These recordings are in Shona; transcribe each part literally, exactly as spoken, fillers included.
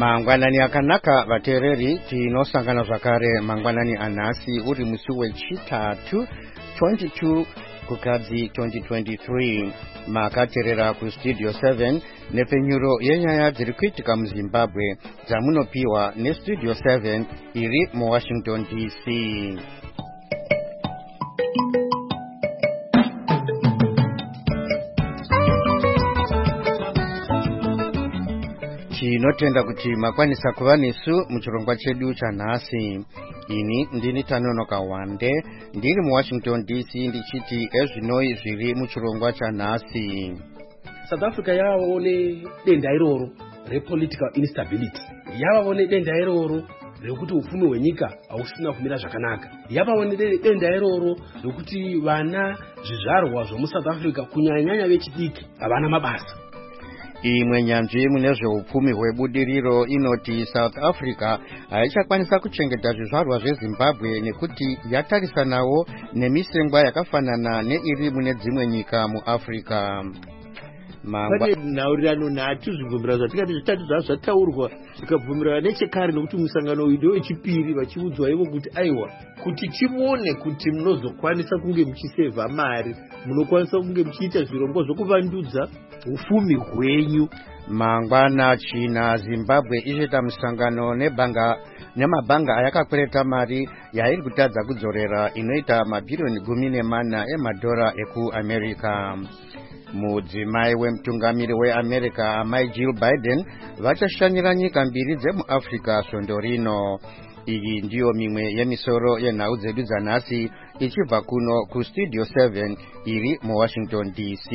Mangwanani akanaka vatereri tinosangana zvakare mangwanani anhasi uri musi wechitatu twenty-two kukadzi twenty twenty-three makaterera kustudio seven nepfenyuro yenyaya dziri kuitika muZimbabwe dzamunopiwa nestudio seven iri muWashington D C. Tinotenda kuti makwanisa kuva nesu muchirongwa chedu chanhasi. Ini ndini Tanonoka Wande ndiri muWashington D C ndichiti ezvinoi zviri muchirongwa chanhasi. South Africa yavaone denda iroro repolitical instability, yavaone denda iroro rekuti upfumi hwenyika hausina kumira zvakanaka, yavaone denda iroro rekuti vana zvizvarwa zvomuSouth Africa kunyanya vechidiki havana mabasa. Imwe nyanzvi mune zveupfumi hwebudiriro inoti South Africa haichakwanisa kuchengeta zvizvarwa zveZimbabwe nekuti yatarisanawo nemisengwa yakafanana neiri mune dzimwe nyika muAfrica. Pane nhaurirano nhatu zvibvumirano zvatingati zvitatu zvazvo zvataurwa zvikabvumirana nechekare, nokuti musangano uyu ndiwo wechipiri vachiudzwa ivo kuti aiwa, kuti tione kuti munozokwanisa kunge muchisevha mari, munokwanisa kunge muchiita zvirongwa zvokuvandudza ufumi hwenyu. Mangwana China Zimbabwe ichita musangano nebhanga nemabhanga ayakakwereta mari yairi kutadza kudzorera inoita mabhirioni gumi nemana emadhora ekuAmerica. Mudzimai wemutungamiri weAmerica amai Jill Biden vachashanyira nyika mbiri dzemuAfrica svondo rino. Iyi ndiyo mimwe yemisoro yenhau dzedu dzanhasi ichibva kuno kustudio seven iri muWashington D C.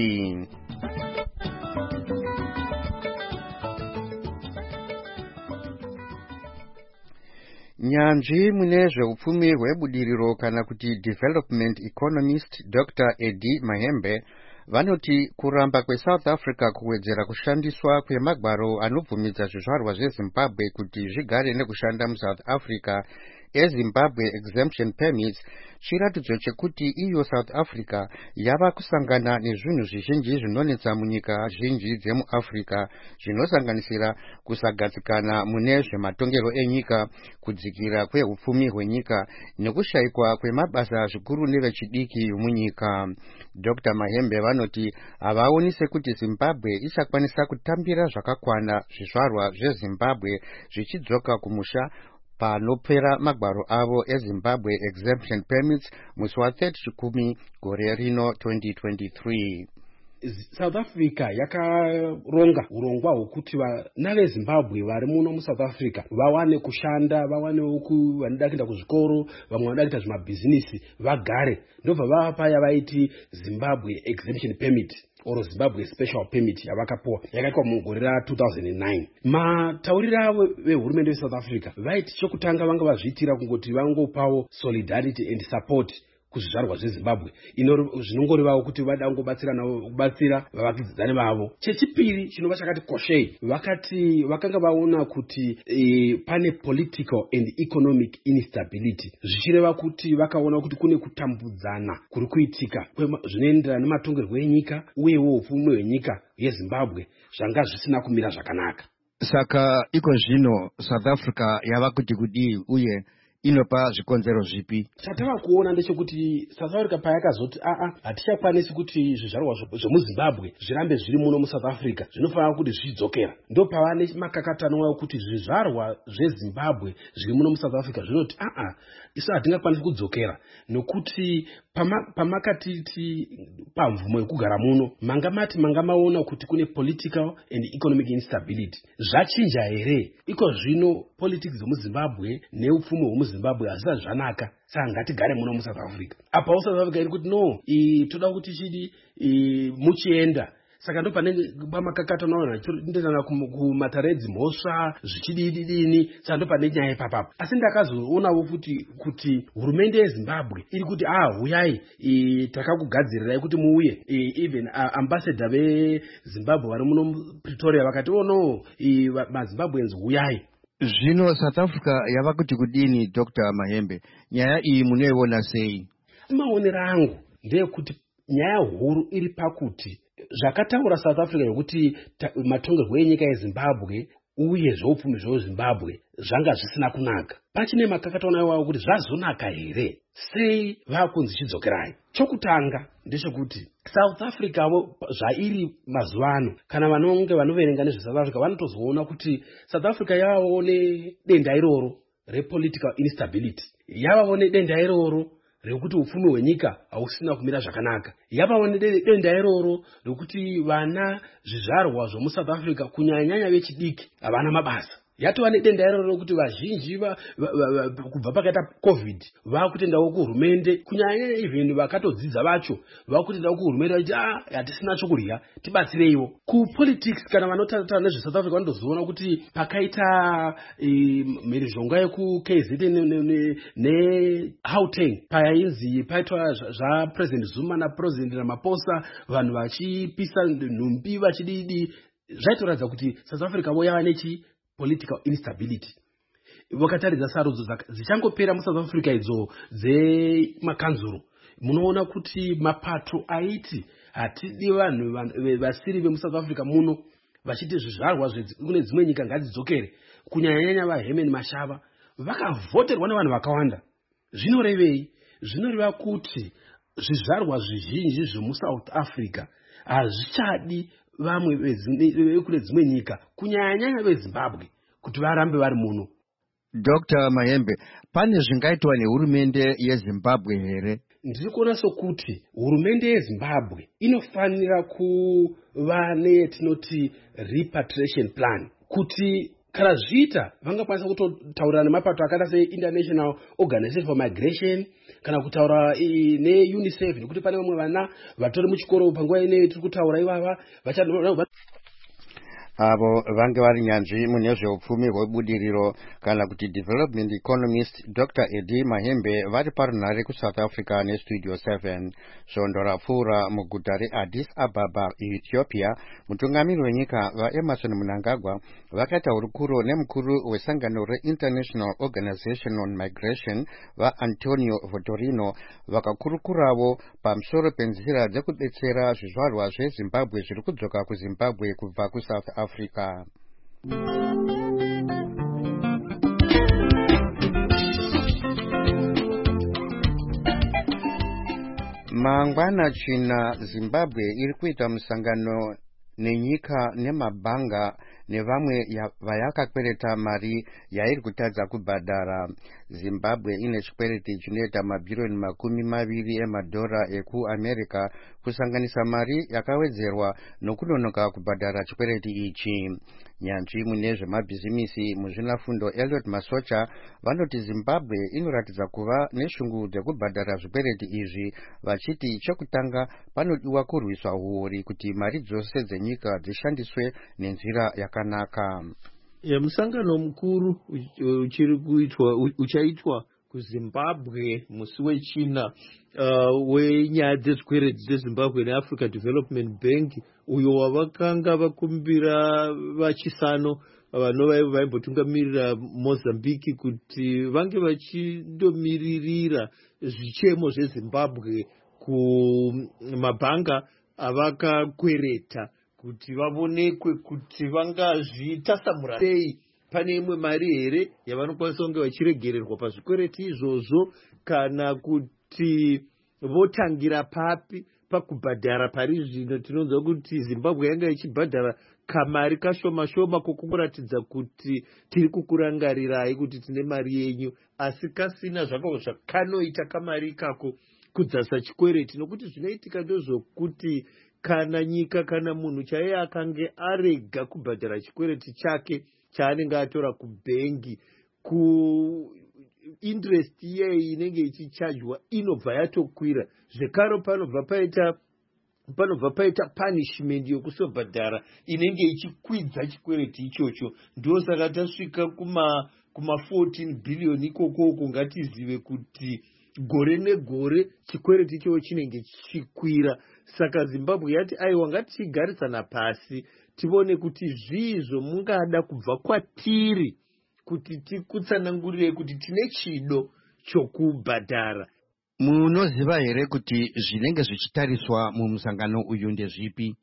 Nyanzvi mune zveupfumi hwebudiriro kana kuti development economist Doctor Eddie Mahembe vanoti kuramba kweSouth Africa kuwedzera kushandiswa kwemagwaro anobvumidza zvizvarwa zveZimbabwe kuti zvigare nekushanda muSouth Africa eZimbabwe exemption permits chiratidzo chekuti iyo South Africa yava kusangana nezvinhu zvizhinji zvinonetsa munyika zhinji dzemuAfrica zvinosanganisira kusagadzikana mune zvematongero enyika, kudzikira kweupfumi hwenyika nekushayikwa kwemabasa zvikuru nevechidiki munyika. Doctor Mahembe vanoti havaoni sekuti Zimbabwe ichakwanisa kutambira zvakakwana zvizvarwa zveZimbabwe zvichidzoka kumusha panopera magwaro avo eZimbabwe exemption permits musi wa-thirty chikumi gore rino twenty twenty-three. South Africa yakaronga urongwa hwekuti vana veZimbabwe vari muno muSouth Africa vawane kushanda, vawanewo vanoda kuenda kuzvikoro, vamwe vanoda kuita zvimabhizinisi vagare. Ndobva vapa yavaiti Zimbabwe exemption permit or Zimbabwe special permit yavakapuwa, yakaitwa mugore ra two thousand nine. Matauriro avo vehurumende veSouth Africa vaiti chokutanga vanga vazviitira kungoti vangopawo solidarity and support kuzvizvarwa zveZimbabwe zvinongorevawo kuti vada kubatsira vavakidzani vavo. Chechipiri chinova chakati koshei, vakati vakanga vaona kuti e, pane political and economic instability, zvichireva kuti vakaona kuti kune kutambudzana kuri kuitika zvinoenderana nematongerwo enyika uyewo upfumi hwenyika yeZimbabwe zvanga zvisina kumira zvakanaka. Saka iko zvino South Africa yava kuti kudii uye inopa zvikonzero zvipi? Chatava kuona ndechekuti South Africa payakazoti aa hatichakwanisi kuti zvizvarwa zvemuZimbabwe zvirambe zviri muno muSouth Africa, zvinofanira kuti zvidzokera. Ndo pavane makakatano wayo kuti zvizvarwa zveZimbabwe zviri muno muSouth Africa zvinoti aa isu hatingakwanisi kudzokera, nokuti pamakatiti pamvumo yekugara muno manga mati manga maona kuti kune political and economic instability. Zvachinja here? Iko zvino politics dzomuZimbabwe neupfumi hwemuZimbabwe hazina zvanaka, saka ngatigare muno muSouth Africa. Apawo South Africa iri kuti no, toda kuti chidi muchienda. Saka ndo pane pamakakatano wana ndezana kumataredzi mhosva zvichididini, saka ndo pane nyaya ipapapo. Asi ndakazoonawo futi kuti hurumende yeZimbabwe iri kuti ah huyai takakugadzirirai kuti muuye, even ambassador veZimbabwe vari muno Pretoria vakati oh no maZimbabweans huyai. Zvino South Africa yava kuti kudini Doctor Mahembe? Nyaya iyi munoiona sei? Maonero angu ndeyekuti nyaya huru iri pakuti zvakataura South Africa yokuti matongerwo enyika yeZimbabwe uye zveupfumi zvezimbabwe zvanga zvisina kunaka. Pachine makakaona iwawo kuti zvazonaka here, sei vakunzi chidzokerai. Chokutanga ndechekuti South Africa zvairi mazuva ano, kana vanonge vanoverenga nezve South Africa vanotozoona kuti South Africa yavawo nedenda iroro repolitical instability, yavawo nedenda iroro rekuti upfumi hwenyika hausina kumira zvakanaka, yavawo nedenda iroro rekuti vana zvizvarwa zvomuSouth Africa kunyanyanya vechidiki havana mabasa. Yatova nedenda iroro rokuti vazhinji kubva pakaita covid vakutendawo kuhurumende, kunyanya even vakatodzidza vacho vakutendawo kuhurumende vachiti ah hatisina chokudya tibatsireiwo. Kupolitics kana vanotaura nezve South Africa vanozoona kuti pakaita mhirizhonga yeku-K Z N ne-Gauteng painzi paitwa zvaPresident Zuma naPresident Ramaphosa, vanhu vachipisa nhumbi vachididi, zvaitoratidza kuti South Africa vo yava nechi political instability. Vakataridza sarudzo dzichangopera muSouth Africa idzo dzemakanzuro, munoona kuti mapato aiti hatidi vanhu vasiri vemuSouth Africa muno vachiti zvizvarwa kune dzimwe nyika ngadzidzokere, kunyanyanya vaHerman Mashava vakavhoterwa nevanhu vakawanda. Zvinorevei? Zvinoreva kuti zvizvarwa zvizhinji zvemuSouth Africa hazvichadi vamwe vekune dzimwe nyika kunyanyanya veZimbabwe kuti varambe vari muno. Doctor Mahembe, pane zvingaitwa nehurumende yeZimbabwe here? Ndiri kuona sokuti hurumende yeZimbabwe inofanira kuva netinoti repatriation plan, kuti kana zviita vangakwanisa kutotaura nemapato akaita seInternational Organization for Migration kana kutaura neUNICEF, nekuti pane vamwe vana vatori muchikoro panguva ine tiri kutaura ivava vachano avo vange vari nyanzvi mune zveupfumi hwebudiriro kana kuti development economist Doctor Eddie Mahembe vari parunhare kuSouth Africa nestudio seven. Svondo rapfuura muguta reAddis Ababa Ethiopia, mutungamiri wenyika vaEmerson Mnangagwa vakaita hurukuro nemukuru wesangano reInternational Organization on Migration vaAntonio Votorino vakakurukuravo pamusoro penzira dzekudetsera zvizvarwa zveZimbabwe zviri kudzoka kuZimbabwe kubva kuSouth Africa. Africa. Mangwana China Zimbabwe iri kuita musangano nenyika nemabhanga nevamwe vayakakwereta mari yairi kutadza kubhadhara. Zimbabwe ine chikwereti chinoita mabhirioni makumi maviri emadhora ekuAmerica kusanganisa mari yakawedzerwa nokunonoka kubhadhara chikwereti ichi. Nyanzvi mune zvemabhizimisi muzvinafundo Elliot Masocha vanoti Zimbabwe inoratidza kuva neshungu dzekubhadhara zvikwereti izvi, vachiti chekutanga panodiwa kurwiswa huori kuti mari dzose dzenyika dzishandiswe nenzira yakanaka. Ya musangano mukuru uchiri kuitwa uchaitwa kuZimbabwe musi wechina uh, wenyaya dzezvikwereti dzeZimbabwe neAfrica Development Bank, uyo wavakanga vakumbira vachisano vanova vaimbotungamirira Mozambique kuti vange vachindomiririra zvichemo zveZimbabwe kumabhanga avakakwereta kuti vavonekwe kuti vangazvitasamura sei. Pane imwe mari here yavanokwanisa kunge vachiregererwa pazvikwereti izvozvo, kana kuti votangira papi pakubhadhara pari zvino? Tinonzwa kuti Zimbabwe yanga ichibhadhara kamari kashoma shoma kokungoratidza kuti tiri kukurangarirai kuti tine mari yenyu, asi kasina zvako zvakanoita kamari kako kudzasa chikwereti, nokuti zvinoitika ndozvokuti kana nyika kana munhu chaiye akange arega kubhadhara chikwereti chake chaanenge atora kubhengi, ku interest iyei inenge ichichajwa inobva yatokwira zvekaro. Panobva paita panobva paita punishment yokusobhadhara inenge ichikwidza chikwereti ichocho. Ndosaka tasvika kuma kuma fourteen billion ikokoko. Ngatizive kuti gore negore chikwereti ichocho chinenge chichikwira. Saka Zimbabwe yati aiwa, ngatigarisana pasi tivone kuti zvizvo mungada kubva kwatiri kuti tikutsanangurirei kuti tine chido chokubhadhara. Munoziva here kuti zvinenge zvichitariswa mumusangano uyu ndezvipi?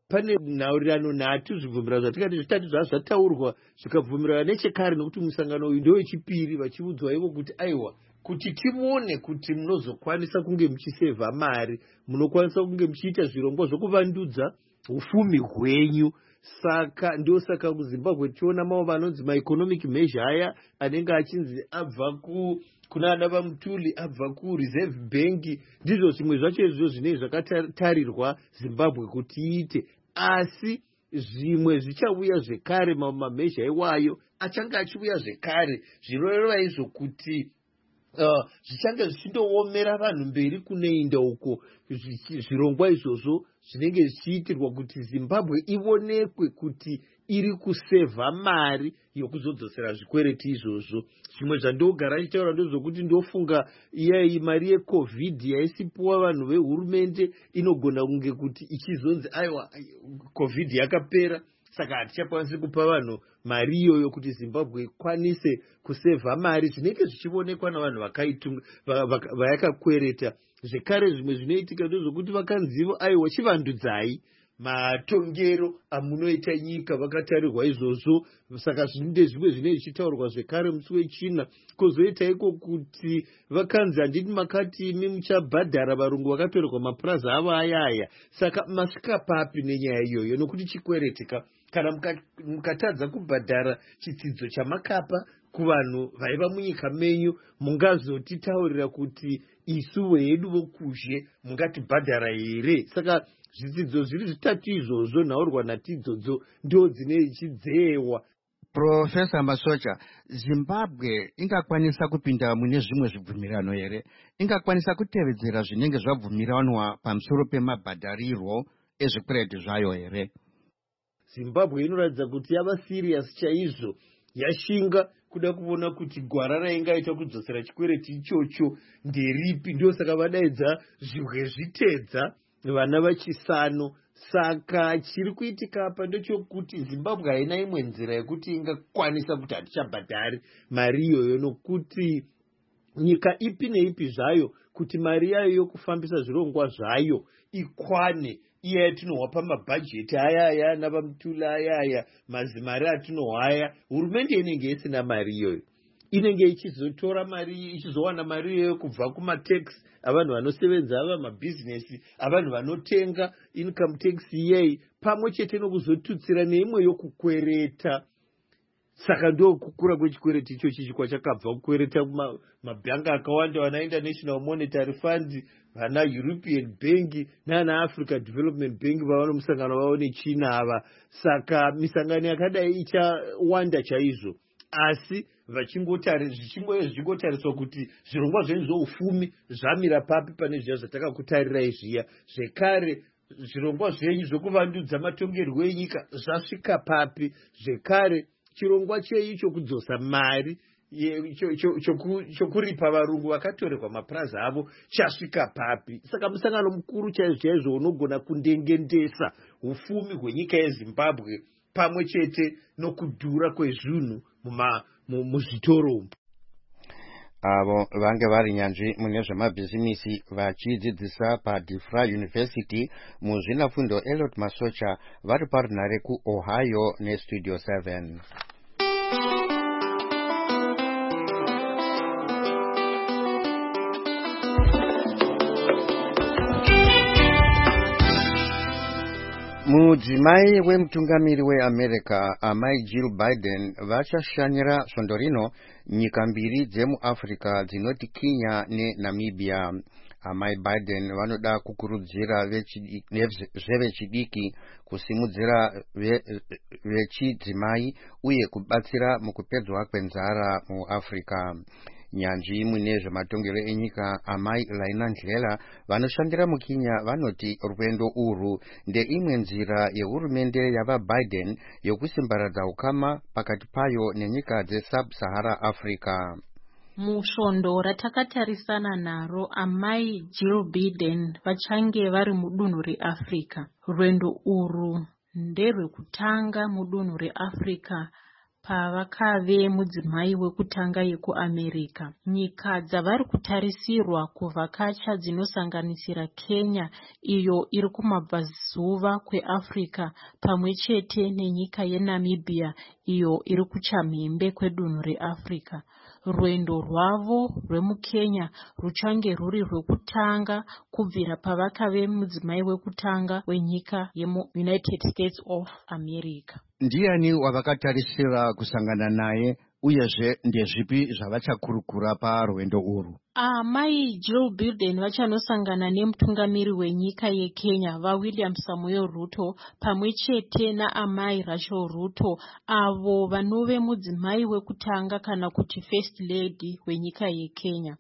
pane nhaurirano nhatu zvibvumirano zvatingati zvitatu zvaa zvataurwa zvikabvumirana nechekare, nokuti musangano uyu ndowechipiri, vachiudzwa ivo kuti aiwa, kuti tione kuti munozokwanisa kunge muchisevha mari, munokwanisa kunge muchiita zvirongwa zvokuvandudza ufumi hwenyu. Saka ndio saka kuZimbabwe tiona mamwe manonzi maeconomic measure aya anenge achinzi abva ku kuna ana vaMutuli, abva kuReserve Bank, ndizvo zvimwe zvacho izvo zvinenge zvakatarirwa Zimbabwe kuti iite. Asi zvimwe zvichauya zvekare, mamwe mamezha iwayo achange achiuya zvekare, zvinoreva izvo kuti Uh, zvichange zvichindoomera vanhu mberi kunoenda uko zvirongwa izvozvo zvinenge zvichiitirwa kuti Zimbabwe ionekwe kuti iri kusevha mari yokuzodzosera zvikwereti izvozvo. Zvimwe zvandogara achitaura ndozvokuti ndofunga iyai mari yeCovid yaisipuwa vanhu vehurumende inogona kunge kuti ichizonzi aiwa Covid yakapera, saka hatichakwanisi kupa vanhu mari iyoyo kuti Zimbabwe ikwanise kusevha mari. Zvinenge zvichionekwa navanhu vakaitunga vayakakwereta. Zvekare zvimwe zvinoitika ndozvokuti vakanzivo aiwa chivandudzai matongero amunoita nyika, vakatarirwa izvozvo. Saka zvinde zvimwe zvinenge zvichitaurwa zvekare musi wechina. Kozoita iko kuti vakanzi handiti makati imi muchabhadhara varungu vakatorerwa mapurazi avo ayaya. Saka masvika papi nenyaya iyoyo, nokuti chikweretika kana mukatadza kubhadhara chitsidzo chamakapa kuvanhu vaiva munyika menyu, mungazotitaurira kuti isu vedu vokuzhe mungatibhadhara here? Saka zvidzidzo zviri zvitatu izvozvo, nhaurwa nhatu idzodzo ndo dzine ichidzewa. Profesa Masocha, Zimbabwe ingakwanisa kupinda mune zvimwe zvibvumirano here? Ingakwanisa kutevedzera zvinenge zvabvumiranwa pamusoro pemabhadharirwo ezvikwereti zvayo here? Zimbabwe inoratidza kuti yava serious chaizvo, yashinga kuda kuona kuti gwara raingaita kudzosera chikwereti ichocho nderipi. Ndio saka vadaidza zvibwe zvitedza vana vachisano. Saka chiri kuitika apa ndechokuti Zimbabwe haina imwe nzira yekuti ingakwanisa kuti hatichabhadhari mari iyoyo, nokuti nyika ipi neipi zvayo kuti mari yayo yokufambisa zvirongwa zvayo ikwane, iya yatinohwa pamabhajeti ayaya navaMutula ayaya, mazimari atinohwaya, hurumende inenge isina mari iyoyo. Inenge ichizotora mari, ichizowana mari iyoyo kubva kumatax avanhu vanosevenza, ava mabhizinesi, avanhu vanotenga, income tax iyei, pamwe chete nokuzotutsira neimwe yokukwereta. Saka ndo kukura kwechikwereti ichochi chikwa chakabva kukwereta mabhangi akawanda, vana International Monetary Fund, vana European Bank nana Africa Development Bank vavanomusangano vavo nechina ava. Saka misangano yakadai ichawanda chaizvo, asi zvichingotariswa kuti zvirongwa zvenyu zvoufumi zvamira papi pane zviya zvatakakutarirai zviya. Zvekare zvirongwa zvenyu zvokuvandudza matongerwo enyika zvasvika papi. Zvekare chirongwa chei chokudzosa mari chokuripa varungu vakatorerwa mapurazi avo chasvika papi. Saka musangano mukuru chaizvo chaizvo unogona kundengendesa ufumi hwenyika yeZimbabwe pamwe chete nokudhura kwezvinhu muzvitoro. Avo vange vari nyanzvi mune zvemabhizinisi vachidzidzisa paDifra University muzvinafundo Elliot Masocha vari parunhare kuOhio neStudio seven. Mudzimai wemutungamiri weAmerica amai Jill Biden vachashanyira svondo rino nyika mbiri dzemuAfrica dzinoti Kenya neNamibia. Amai Biden vanoda kukurudzira zvevechidiki kusimudzira vechidzimai uye kubatsira mukupedzwa kwenzara muAfrica. Nyanzvi mune zvematongero enyika amai Laina Ndlela vanoshandira muKenya vanoti rwendo urwu ndeimwe nzira yehurumende yavaBiden yokusimbaradza ukama pakati payo nenyika dzeSub-Sahara Africa. Musvondo ratakatarisana naro amai Jill Biden vachange vari mudunhu reAfrica. Rwendo urwu nderwekutanga mudunhu reAfrica pavakave mudzimai wekutanga yekuamerica. Nyika dzavari kutarisirwa kuvhakacha dzinosanganisira Kenya, iyo iri kumabvazuva kweAfrica, pamwe chete nenyika yeNamibia, iyo iri kuchamhembe kwedunhu reAfrica. Rwendo rwavo rwemukenya ruchange ruri rwekutanga kubvira pavakave mudzimai wekutanga wenyika yemuUnited States of America. Ndiani wavakatarisira kusangana naye uyezve ndezvipi zvavachakurukura parwendo urwu? Amai Jill Biden vachanosangana nemutungamiri wenyika yeKenya vaWilliam Samuel Ruto pamwe chete naamai Rachel Ruto, avo vanove mudzimai wekutanga kana kuti first lady wenyika yeKenya.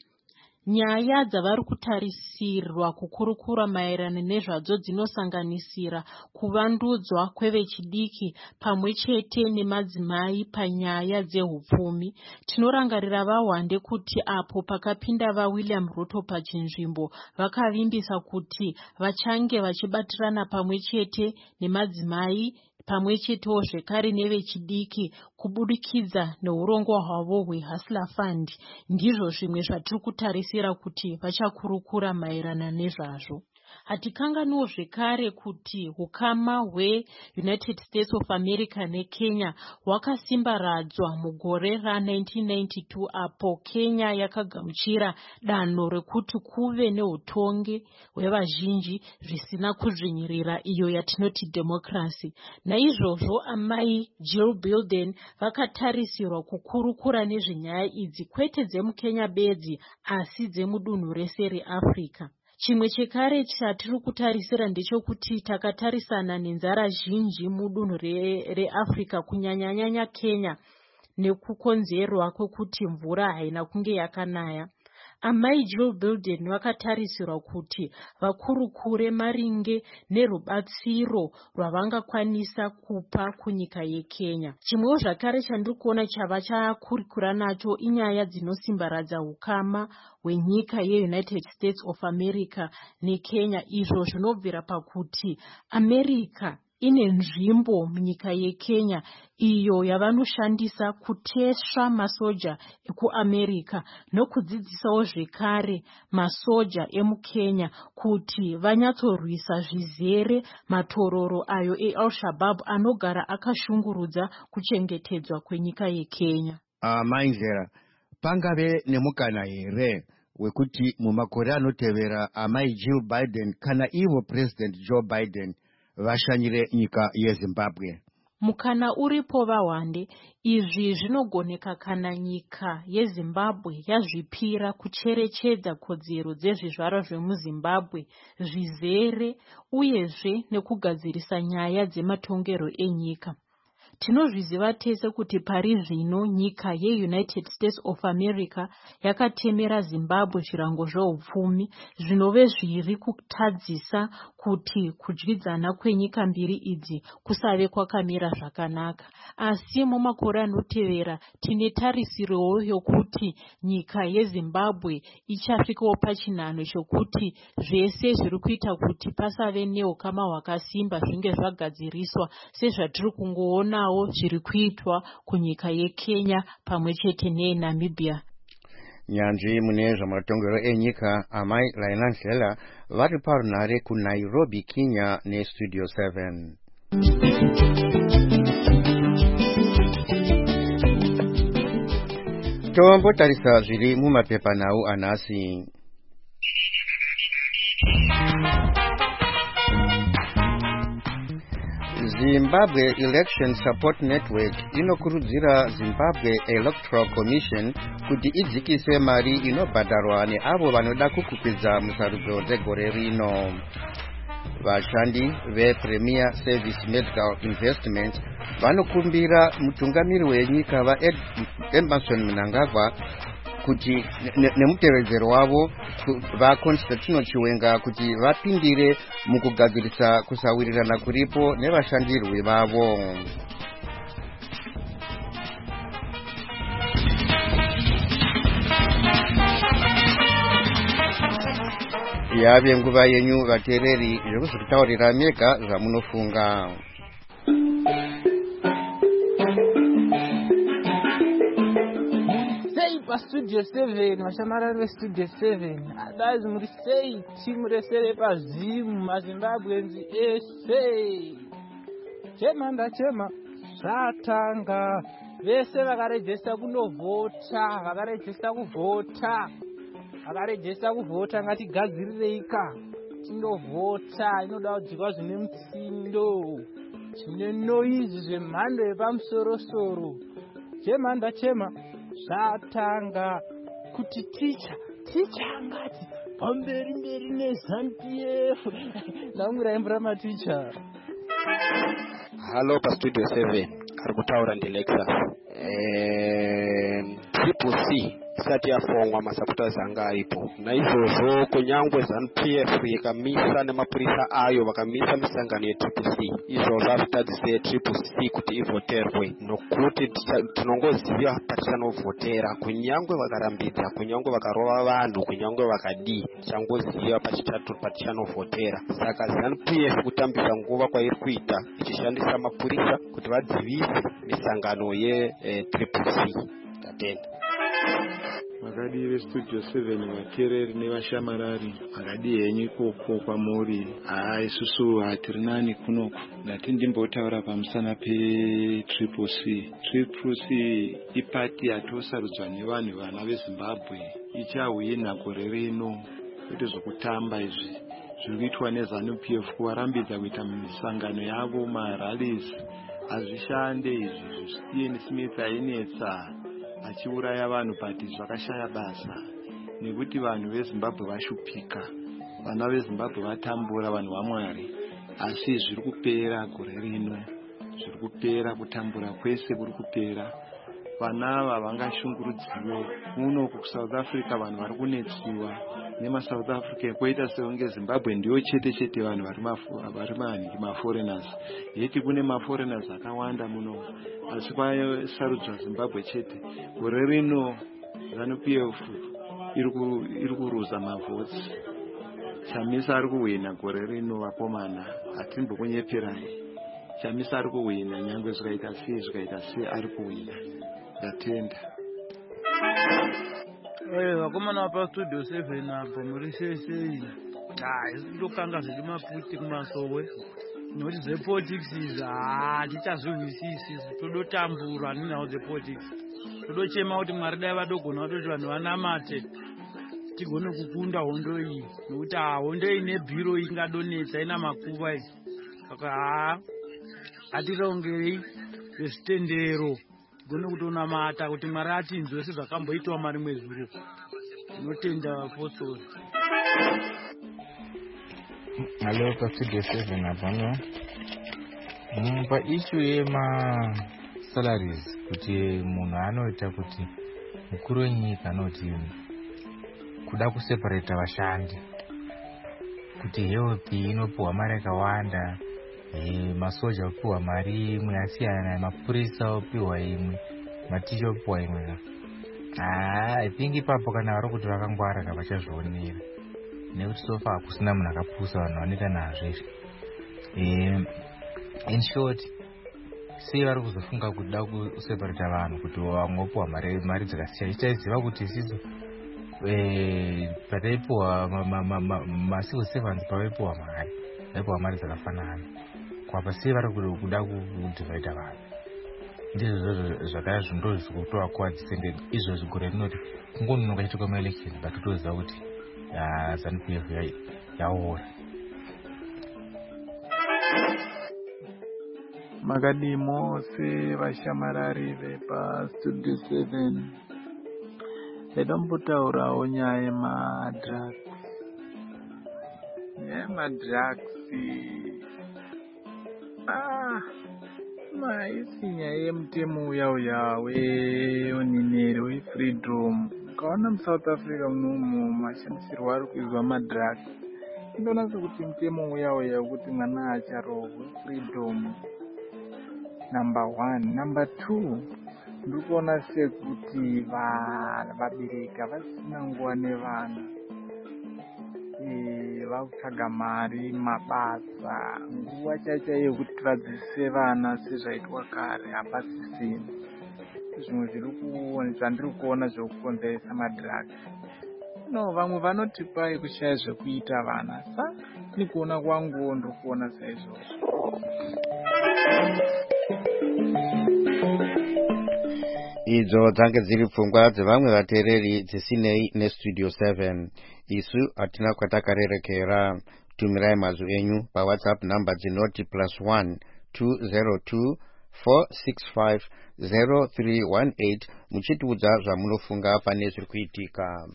Nyaya dzavari kutarisirwa kukurukura maererano nezvadzo dzinosanganisira kuvandudzwa kwevechidiki pamwe chete nemadzimai panyaya dzehupfumi. Tinorangarira vahwande kuti apo pakapinda vaWilliam Ruto pachinzvimbo vakavimbisa kuti vachange vachibatirana pamwe chete nemadzimai pamwe chetewo zvekare nevechidiki kubudikidza neurongwa hwavo hweHustler Fund. Ndizvo zvimwe zvatiri kutarisira kuti vachakurukura maererano nezvazvo. Hatikanganiwo zvekare kuti hukama hweUnited States of America neKenya hwakasimbaradzwa mugore ra-nineteen ninety-two apo Kenya yakagamuchira danho rekuti kuve neutongi hwevazhinji zvisina kudzvinyirira, iyo yatinoti democracy. Naizvozvo amai Jill Biden vakatarisirwa kukurukura nezvenyaya idzi, kwete dzemuKenya bedzi asi dzemudunhu rese reAfrica. Chimwe chekare chatiri kutarisira ndechekuti takatarisana nenzara zhinji mudunhu reAfrica re kunyanyanyanya Kenya nekukonzerwa kwekuti mvura haina kunge yakanaya. Amai Jill Biden vakatarisirwa kuti vakurukure maringe nerubatsiro rwavangakwanisa kupa kunyika yeKenya. Chimwewo zvakare chandiri kuona chavachakurukura nacho inyaya dzinosimbaradza hukama hwenyika yeUnited States of America neKenya, izvo zvinobvira pakuti America ine nzvimbo munyika yeKenya iyo yavanoshandisa kutesva masoja ekuAmerica nokudzidzisawo zvekare masoja emuKenya kuti vanyatsorwisa zvizere matororo ayo eAl-Shabaab anogara akashungurudza kuchengetedzwa kwenyika yeKenya. Amai Ndlela, pangave nemukana here wekuti mumakore anotevera amai Jill Biden kana ivo President Joe Biden vashanyire nyika yeZimbabwe? Mukana uripo vahwande. Izvi zvinogoneka kana nyika yeZimbabwe yazvipira kucherechedza kodzero dzezvizvarwa zvemuZimbabwe zvizere uyezve nekugadzirisa nyaya dzematongero enyika. Tinozviziva tese kuti pari zvino nyika yeUnited States of America yakatemera Zimbabwe zvirango zveupfumi zvinove zviri kutadzisa kuti kudyidzana kwenyika mbiri idzi kusave kwakamira zvakanaka. Asi mumakore anotevera tine tarisiro yokuti nyika yeZimbabwe ichasvikawo pachinhano chokuti zvese zviri kuita kuti pasave neukama hwakasimba zvinge zvagadziriswa, sezvatiri kungoona zviri kuitwa kunyika yeKenya pamwe chete neNamibia. Nyanzvi mune zvamatongero enyika amai Laila Ndlela vari parunhare kuNairobi, Kenya neStudio seven. Tombotarisa zviri mumapepanhau anhasi. Zimbabwe Election Support Network inokurudzira Zimbabwe Electoral Commission kuti idzikise mari inobhadharwa neavo vanoda kukwikwiza musarudzo dzegore rino. Vashandi vePremier Service Medical Investments vanokumbira mutungamiri wenyika vaEmmerson Mnangagwa kuti nemutevedzero wavo vaConstantino Chiwenga kuti vapindire mukugadzirisa kusawirirana kuripo nevashandirwi vavo. Yave nguva yenyu vateereri zvekuzvitaurira mega zvamunofunga. vastudio seven vashamarari vestudio seven adazi muri sei timu rese repazimu mazimbabwenzi ese chema ndachema zvatanga vese vakarejesta kunovhota vakarejesta kuvhota vakarejesta kuvhota ngatigadzirireika tindovhota inoda kudzikwa zvine mutsindo zvine noizi zvemhando yepamusorosoro chema ndachema zvatanga kuti ticha ticha angati pamberi mberi neZANU-P F namwirai mvura maticha. Hello, Pastudio seven. Arikutaura ndilexa. Eh, Triple C isati yafongwa masapoters anga aripo. Naizvozvo kunyangwe ZANU-P F ikamisa nemapurisa ayo vakamisa misangano yeTriple C. Izvozvo hazvitadzise Triple C kuti ivhoterwe nokuti tinongoziva patichanovhotera kunyangwe vakarambidza kunyangwe vakarova vanhu kunyangwe vakadii tichangoziva pachitatu patichanovhotera. Saka ZANU-P F kutambisa nguva kwairi kuita ichishandisa mapurisa kuti vadzivise misangano yeTriple C. Tatenda. Makadi vestudio seven vateereri nevashamarari makadi henyu ikoko kwamuri. Haa isusu hatiri nani kunoko ndati ndimbotaura pamusana peTriple C. Triple C ipati yatosarudzwa nevanhu vana veZimbabwe ichahwina gore rino kwete zvokutamba izvi zviri kuitwa neZANU-P F kuvarambidza kuita misangano yavo marallies hazvishande izvi zvisiye Smith ainetsa achiuraya vanhu pati zvakashaya basa nekuti vanhu veZimbabwe vashupika vana veZimbabwe vatambura vanhu vaMwari asi zviri kupera gore rino zviri kupera kutambura kwese kuri kupera vana ava vangashungurudziwe muno kuSouth Africa vanhu vari kunetsiwa nemaSouth Africa kwoita sekunge Zimbabwe ndiyo chete chete vanhu vari mahaniki maforeigners yeti kune maforeigners akawanda muno asi kwasarudzwa Zimbabwe chete. Gore rino ZANU-P F iri kuruza mavhotsi Chamisa ari kuwina gore rino vakomana hatimbokunyeperai Chamisa ari kuwina nyangwe zvikaita sei zvikaita sei ari kuwina ndatenda. Eh vakomana vapastudio seven apo muri sei ah izindokanga zviri maputi kumasowe noti zvepolitics izvi haa tichazvihwisisi todotambura ninawo dzepolitics todochema kuti Mwari dai vadogona kutoti vanhu vanamate tigone kukunda hondo iyi nokuti hondo iyi nebhiro ingadonetsa ina makuva iyi saka haa atirongerei vezvitendero tigone kutonamata kuti Mwari atinzwe sezvakamboitwa marimwe zuro tinotenda vapostori. Hello, Pastudio seven apano. Pa issue yema salaries kuti munhu anoita kuti mukuru wenyika anoti kuda kuseparata vashandi kuti help inopiwa mari yakawanda masoja opiwa mari imwe asiyana mapurisa opiwa imwe maticha opiwa imwe. Ah, I think ipapo kana vari kuti vakangwara kavachazvionera nekuti sofa hakusina munhu akapusa vanhu vanoita nazvo izvi. In short sei vari kuzofunga kuda kuseparata vanhu kuti vamwe opiwa mari dzakasiyana ichaiziva kuti isisu pataipiwa macivil servants pavaipiwa mari vaipiwa mari dzakafanana kwapa sei vari kuda kudivhaidha vanhu. Ndizvo zvakaya zvindo zvikutoa kuwadzisenge izvozvi gore rinoti kungononoka chitoko maelection but totoziva kuti ZANU-P F yaora. Makadi mose vashamarari vepastudio seven edombotaurawo nyaya yemadrugs. Nyaya yemadrugs ah maisi nyaya yemutemo uya uya weonineri wefreedom. Ukaona muSouth Africa munomu mashandisirwo ari kuizwa madrugs indoona sekuti mutemo uya uya wekuti mwana acharohwe freedom number one. Number two ndiri kuona sekuti vabereki havasina nguva nevana vakutsvaga mari mabasa nguva chaicha yekuti vadzidzise vana sezvaitwa kare hapasisina. zvimwe zviri zvandiri kuona zvokukonzeresa madhiragi. No, vamwe vanoti kwai kushaya zvekuita vana, sa ni kuona kwangu ndiri kuona saizvozvo. Idzo dzange dziri pfungwa dzevamwe vateereri dzisinei nestudio seven. Isu hatina kwatakarerekera. Tumirai mazwi enyu pawhatsapp namba dzinoti plus one two zero two four six five zero three one eight muchitiudza zvamunofunga pane zviri kuitika.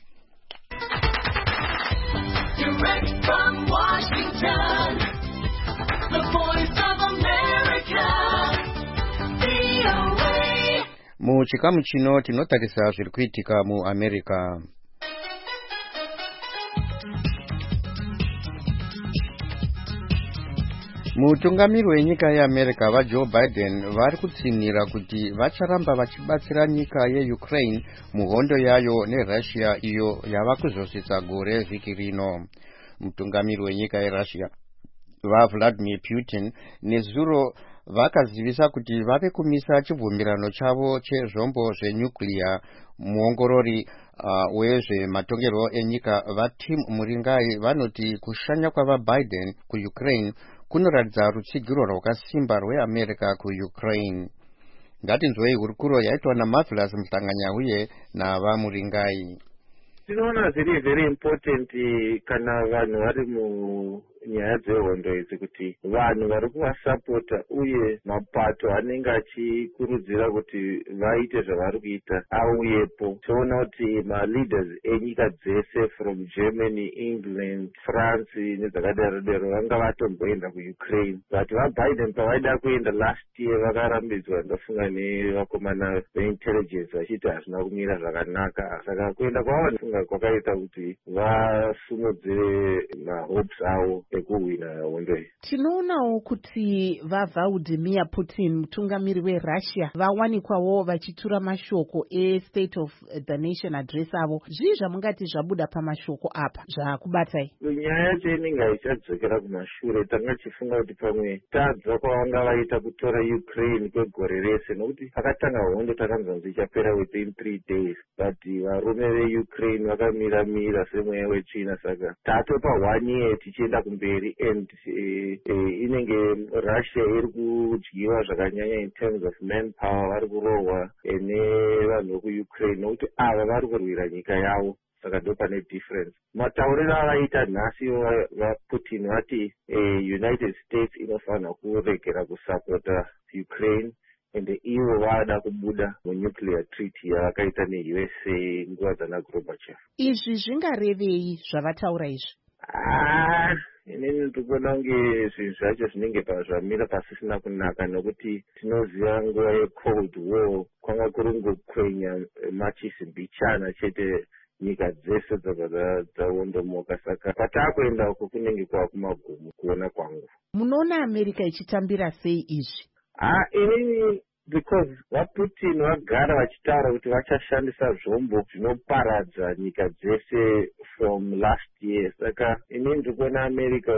Direct from Washington, the voice of America, V O A. Muchikamu chino tinotarisa zviri kuitika mu America. Mutungamiri wenyika yeAmerica vaJoe Biden vari kutsinhira kuti vacharamba vachibatsira nyika yeUkraine muhondo yayo neRussia iyo yava kuzosvitsa gore vhiki rino. Mutungamiri wenyika yeRussia vaVladimir Putin nezuro vakazivisa kuti vave kumisa chibvumirano chavo chezvombo zvenyuclear. Muongorori uh, wezvematongerwo enyika vaTim Muringai vanoti kushanya kwavaBiden kuUkraine kunoratidza rutsigiro rwakasimba rweAmerica kuUkraine. Ngatinzwei hurukuro yaitwa naMarvelous Mhlanganyauye navaMuringai. Tinoona zviri very important kana vanhu vari munyaya dzehondo idzi kuti vanhu vari kuvasapota uye mapato anenge achikurudzira kuti vaite zvavari kuita auyepo. Toona kuti maleaders enyika dzese from Germany, England, France nedzakadaro daro vanga vatomboenda kuUkraine. But vaBiden pavaida kuenda last year vakarambidzwa ndafunga nevakomana veintelligence vachiti hazvina kumira zvakanaka. Saka kuenda kwavo kwakaita kuti vasimudzire mahopes avo ekuhwina hondo iyi. Tinoonawo kuti vaVladimir Putin mutungamiri weRussia vawanikwawo vachitura mashoko eState of the Nation address avo. Zvii zvamungati zvabuda pamashoko apa zvakubatai? Nyaya yacho inenge haichadzokera kumashure. Tanga tichifunga kuti pamwe tadza kwavanga vaita kutora Ukraine kwegore rese nokuti pakatanga hondo takanzwa kuti ichapera within three days, but varume veUkraine vakamira mira semweya wechina. Saka tatopa one year tichienda kumberi and eh, eh, inenge Russia iri kudyiwa zvakanyanya in terms of manpower, vari kurohwa nevanhu vekuUkraine nokuti ava vari kurwira nyika yavo. Saka ndo pane difference. Matauriro avaita nhasi vaPutin vati eh, United States inofanira kuregera kusapota Ukraine ende ivo vada kubuda munuclear treaty yavakaita neU S A nguva dzana Gorbachev. Izvi zvingarevei zvavataura izvi? Ah, inini ndikuona kunge zvinhu zvacho zvinenge zvamira pasisina kunaka nokuti tinoziva nguva yeCold War kwanga kuri kungokwenya machisi mbichana chete nyika dzese dzabva dzaondomoka. Saka pataakuenda uko kunenge kwava kumagumu kuona kwangu. Munoona America ichitambira sei izvi? Ah, inini because vaPutin vagara vachitaura kuti vachashandisa zvombo zvinoparadza nyika dzese from last year. Saka inini ndikuona America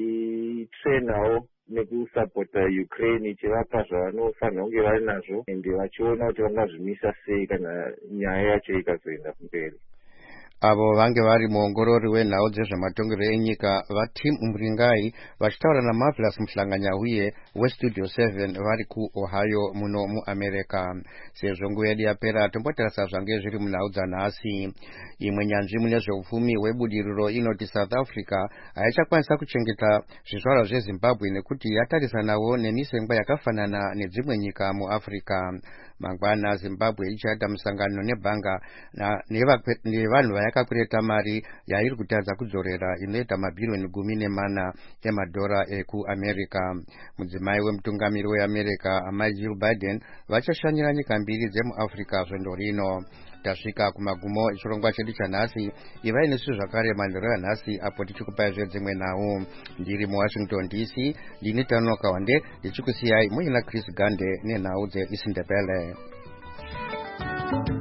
ichitrenawo nekusapota Ukraine ichivapa zvavanofanira kunge vari nazvo ende vachiona kuti vangazvimisa sei kana nyaya yacho ikazoenda kumberi. Avo vange vari muongorori wenhau dzezvematongerwo enyika vaTim Muringai vachitaura naMarvelous Mhlanganyauye westudio seven vari kuOhio muno muAmerica. Sezvo nguva yedu yapera tombotarisa zvange zviri munhau dzanhasi. Imwe nyanzvi mune zveupfumi hwebudiriro inoti South Africa haichakwanisa kuchengeta zvizvarwa zveZimbabwe nekuti yatarisanawo nemisengwa yakafanana nedzimwe nyika muAfrica. Mangwana Zimbabwe ichaita musangano nebhanga nevanhu vayakakureta mari yairi kutadza kudzorera inoita mabhirioni gumi nemana emadhora ekuAmerica. Mudzimai wemutungamiri weAmerica amai Jill Biden vachashanyira nyika mbiri dzemuAfrica zvendo rino. Tasvika kumagumo echirongwa chedu chanhasi. Ivai nesu zvakare manheru yanhasi apo tichikupai zvedzimwe nhau. Ndiri muWashington D C ndini Tanoka Wande ndichikusiyai muina Chris Gande nenhau dzeIsindebele.